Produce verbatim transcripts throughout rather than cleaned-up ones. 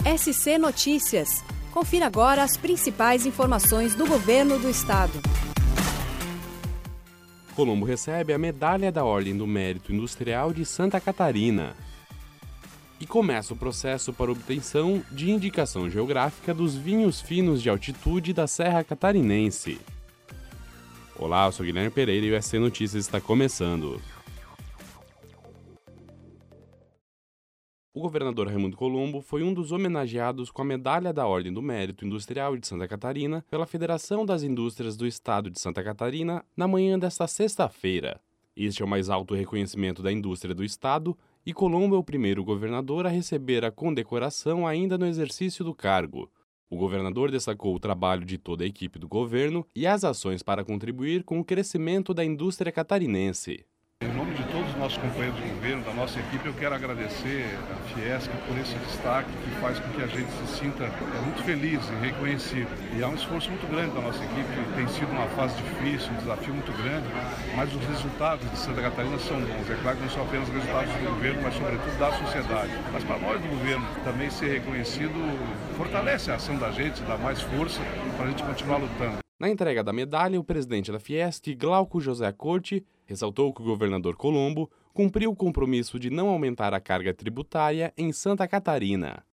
S C Notícias. Confira agora as principais informações do Governo do Estado. Colombo recebe a Medalha da Ordem do Mérito Industrial de Santa Catarina. E começa o processo para obtenção de indicação geográfica dos vinhos finos de altitude da Serra Catarinense. Olá, eu sou Guilherme Pereira e o S C Notícias está começando. O governador Raimundo Colombo foi um dos homenageados com a Medalha da Ordem do Mérito Industrial de Santa Catarina pela Federação das Indústrias do Estado de Santa Catarina na manhã desta sexta-feira. Este é o mais alto reconhecimento da indústria do Estado e Colombo é o primeiro governador a receber a condecoração ainda no exercício do cargo. O governador destacou o trabalho de toda a equipe do governo e as ações para contribuir com o crescimento da indústria catarinense. Em nome de todos os nossos companheiros de governo, da nossa equipe, eu quero agradecer a Fiesc por esse destaque que faz com que a gente se sinta muito feliz e reconhecido. E há um esforço muito grande da nossa equipe, tem sido uma fase difícil, um desafio muito grande, mas os resultados de Santa Catarina são bons. É claro que não são apenas resultados do governo, mas sobretudo da sociedade. Mas para nós do governo também ser reconhecido fortalece a ação da gente, dá mais força para a gente continuar lutando. Na entrega da medalha, o presidente da Fiesc, Glauco José Corte, ressaltou que o governador Colombo cumpriu o compromisso de não aumentar a carga tributária em Santa Catarina.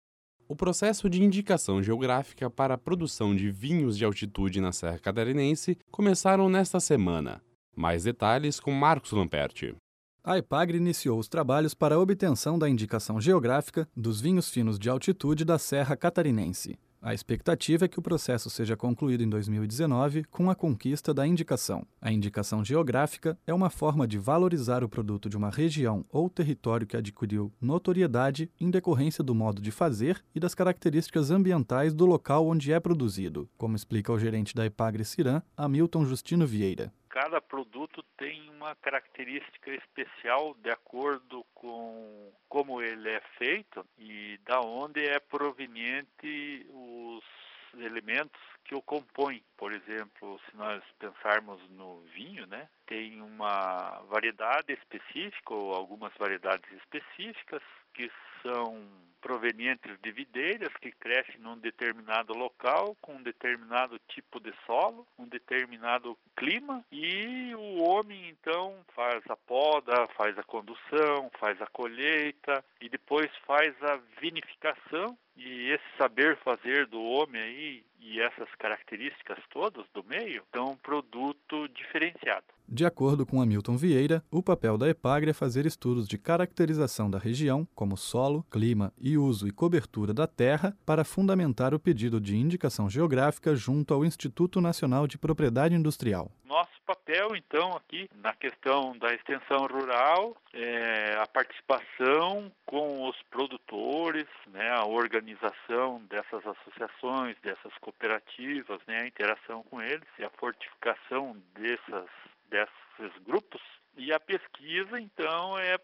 O processo de indicação geográfica para a produção de vinhos de altitude na Serra Catarinense começaram nesta semana. Mais detalhes com Marcos Lamperti. A EPAGRE iniciou os trabalhos para a obtenção da indicação geográfica dos vinhos finos de altitude da Serra Catarinense. A expectativa é que o processo seja concluído em dois mil e dezenove com a conquista da indicação. A indicação geográfica é uma forma de valorizar o produto de uma região ou território que adquiriu notoriedade em decorrência do modo de fazer e das características ambientais do local onde é produzido, como explica o gerente da EPAGRE Ciran, Hamilton Justino Vieira. Cada produto tem uma característica especial de acordo com como ele é feito e da onde é proveniente os elementos que o compõem. Por exemplo, se nós pensarmos no vinho, né, tem uma variedade específica ou algumas variedades específicas que são provenientes de videiras que crescem num determinado local, com um determinado tipo de solo, um determinado clima, e o homem então faz a poda, faz a condução, faz a colheita e depois faz a vinificação. E esse saber fazer do homem aí e essas características todas do meio dão um produto diferenciado. De acordo com Hamilton Vieira, o papel da EPAGRE é fazer estudos de caracterização da região, como solo, clima e uso e cobertura da terra, para fundamentar o pedido de indicação geográfica junto ao Instituto Nacional de Propriedade Industrial. Nosso papel, então, aqui na questão da extensão rural, é a participação com os produtores, né, a organização dessas associações, dessas cooperativas, né, a interação com eles e a fortificação dessas, desses grupos. E a pesquisa, então, é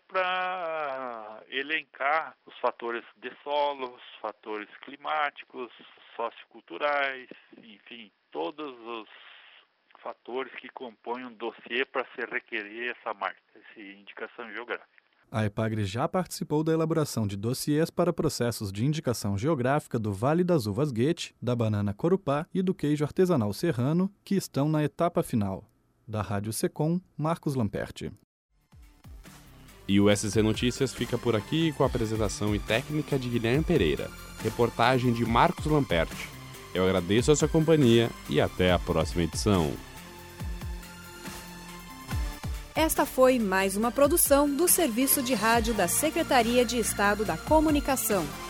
para elencar os fatores de solo, os fatores climáticos, socioculturais, enfim, todos os fatores que compõem um dossiê para se requerer essa marca, essa indicação geográfica. A EPAGRE já participou da elaboração de dossiês para processos de indicação geográfica do Vale das Uvas Goethe, da banana Corupá e do queijo artesanal serrano, que estão na etapa final. Da Rádio Secom, Marcos Lamperti. E o S C Notícias fica por aqui com a apresentação e técnica de Guilherme Pereira, reportagem de Marcos Lamperti. Eu agradeço a sua companhia e até a próxima edição. Esta foi mais uma produção do Serviço de Rádio da Secretaria de Estado da Comunicação.